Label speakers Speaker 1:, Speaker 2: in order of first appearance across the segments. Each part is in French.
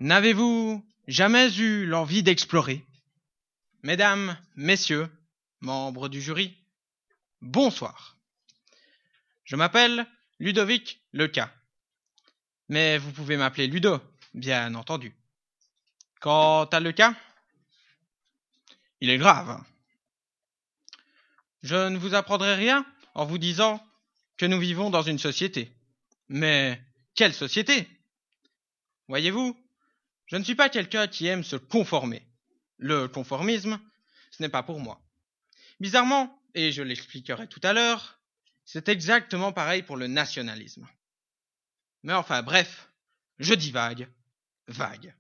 Speaker 1: N'avez-vous jamais eu l'envie d'explorer? Mesdames, messieurs, membres du jury, bonsoir. Je m'appelle Ludovic Leca, mais vous pouvez m'appeler Ludo, bien entendu. Quant à Leca, il est grave. Je ne vous apprendrai rien en vous disant que nous vivons dans une société. Mais quelle société? Voyez-vous, je ne suis pas quelqu'un qui aime se conformer. Le conformisme, ce n'est pas pour moi. Bizarrement, et je l'expliquerai tout à l'heure, c'est exactement pareil pour le nationalisme. Mais enfin bref, je divague, vague.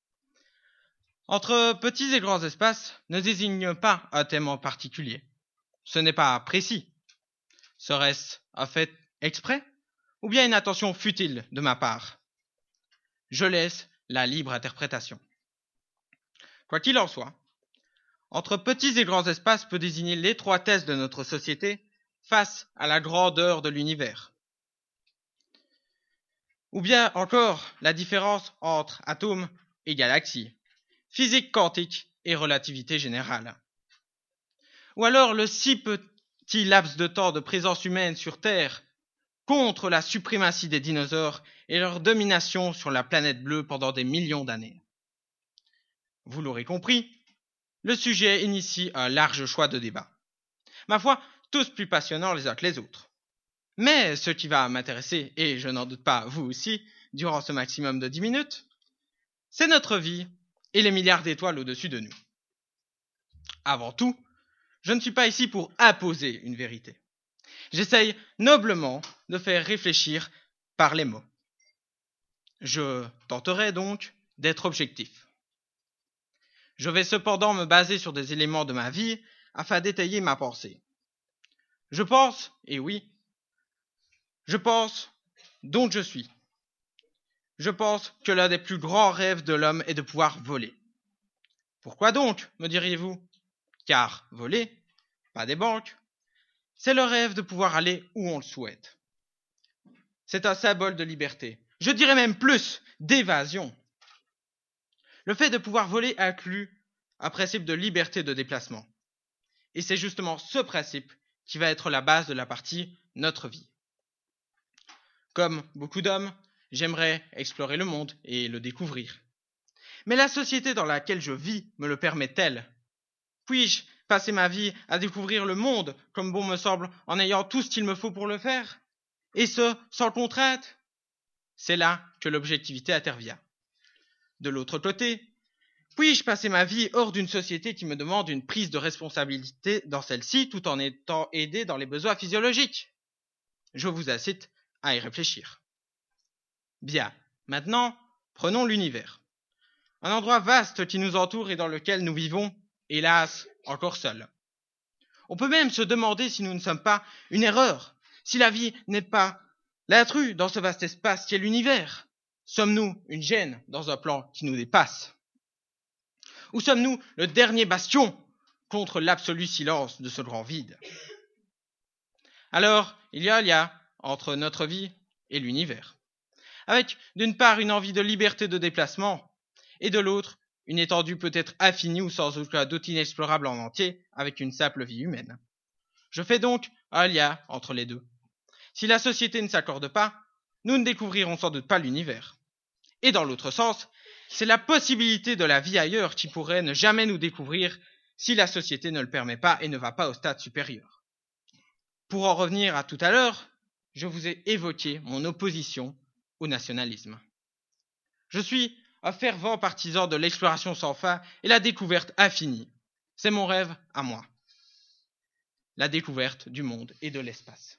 Speaker 1: Entre petits et grands espaces ne désigne pas un thème en particulier. Ce n'est pas précis. Serait-ce un fait exprès ou bien une attention futile de ma part? Je laisse la libre interprétation. Quoi qu'il en soit, entre petits et grands espaces peut désigner l'étroitesse de notre société face à la grandeur de l'univers. Ou bien encore la différence entre atomes et galaxies, physique quantique et relativité générale. Ou alors le si petit laps de temps de présence humaine sur Terre contre la suprématie des dinosaures et leur domination sur la planète bleue pendant des millions d'années. Vous l'aurez compris, le sujet initie un large choix de débats. Ma foi, tous plus passionnants les uns que les autres. Mais ce qui va m'intéresser, et je n'en doute pas vous aussi, durant ce maximum de 10 minutes, c'est notre vie et les milliards d'étoiles au-dessus de nous. Avant tout, je ne suis pas ici pour imposer une vérité. J'essaye noblement de faire réfléchir par les mots. Je tenterai donc d'être objectif. Je vais cependant me baser sur des éléments de ma vie afin d'étayer ma pensée. Je pense, et oui, je pense, donc je suis. Je pense que l'un des plus grands rêves de l'homme est de pouvoir voler. Pourquoi donc, me diriez-vous? Car voler, pas des banques, c'est le rêve de pouvoir aller où on le souhaite. C'est un symbole de liberté. Je dirais même plus, d'évasion. Le fait de pouvoir voler inclut un principe de liberté de déplacement. Et c'est justement ce principe qui va être la base de la partie « Notre vie ». Comme beaucoup d'hommes, j'aimerais explorer le monde et le découvrir. Mais la société dans laquelle je vis me le permet-elle? Puis-je passer ma vie à découvrir le monde comme bon me semble en ayant tout ce qu'il me faut pour le faire? Et ce, sans contrainte? C'est là que l'objectivité intervient. De l'autre côté, puis-je passer ma vie hors d'une société qui me demande une prise de responsabilité dans celle-ci tout en étant aidé dans les besoins physiologiques? Je vous incite à y réfléchir. Bien, maintenant, prenons l'univers. Un endroit vaste qui nous entoure et dans lequel nous vivons, hélas, encore seuls. On peut même se demander si nous ne sommes pas une erreur, si la vie n'est pas l'intrus dans ce vaste espace qui est l'univers. Sommes-nous une gêne dans un plan qui nous dépasse? Ou sommes-nous le dernier bastion contre l'absolu silence de ce grand vide? Alors, il y a un lien entre notre vie et l'univers, avec d'une part une envie de liberté de déplacement, et de l'autre, une étendue peut-être infinie ou sans aucun doute inexplorable en entier, avec une simple vie humaine. Je fais donc un lien entre les deux. Si la société ne s'accorde pas, nous ne découvrirons sans doute pas l'univers. Et dans l'autre sens, c'est la possibilité de la vie ailleurs qui pourrait ne jamais nous découvrir si la société ne le permet pas et ne va pas au stade supérieur. Pour en revenir à tout à l'heure, je vous ai évoqué mon opposition au nationalisme. Je suis un fervent partisan de l'exploration sans fin et la découverte infinie. C'est mon rêve à moi. La découverte du monde et de l'espace.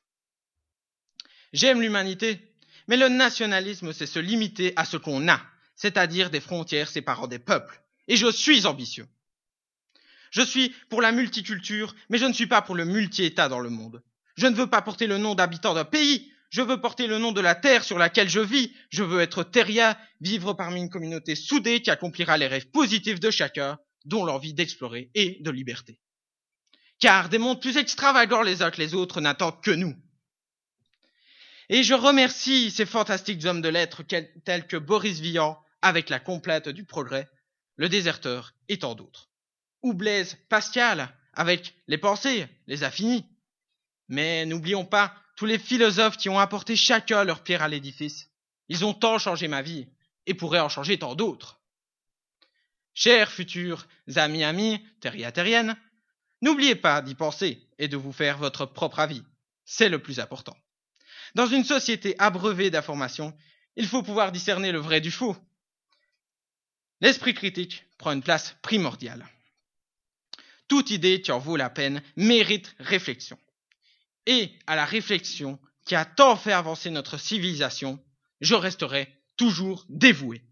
Speaker 1: J'aime l'humanité, mais le nationalisme, c'est se limiter à ce qu'on a, c'est-à-dire des frontières séparant des peuples. Et je suis ambitieux. Je suis pour la multiculture, mais je ne suis pas pour le multi-État dans le monde. Je ne veux pas porter le nom d'habitant d'un pays, je veux porter le nom de la terre sur laquelle je vis. Je veux être terrien, vivre parmi une communauté soudée qui accomplira les rêves positifs de chacun, dont l'envie d'explorer et de liberté. Car des mondes plus extravagants les uns que les autres n'attendent que nous. Et je remercie ces fantastiques hommes de lettres tels que Boris Vian, avec la complète du progrès, le déserteur et tant d'autres. Ou Blaise Pascal, avec les pensées, les affinis. Mais n'oublions pas tous les philosophes qui ont apporté chacun leur pierre à l'édifice. Ils ont tant changé ma vie, et pourraient en changer tant d'autres. Chers futurs amis, terriennes, n'oubliez pas d'y penser et de vous faire votre propre avis. C'est le plus important. Dans une société abreuvée d'informations, il faut pouvoir discerner le vrai du faux. L'esprit critique prend une place primordiale. Toute idée qui en vaut la peine mérite réflexion. Et à la réflexion qui a tant fait avancer notre civilisation, je resterai toujours dévoué.